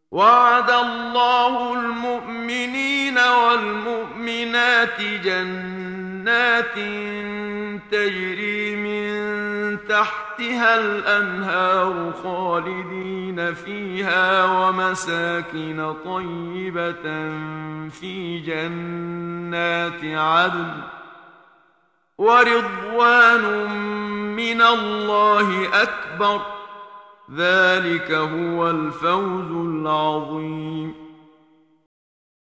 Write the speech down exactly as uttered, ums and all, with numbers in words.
وعد الله المؤمنين والمؤمنات جنات تجري من تحتها الأنهار خالدين فيها ومساكن طيبة في جنات عدن ورضوان من الله أكبر ذلك هو الفوز العظيم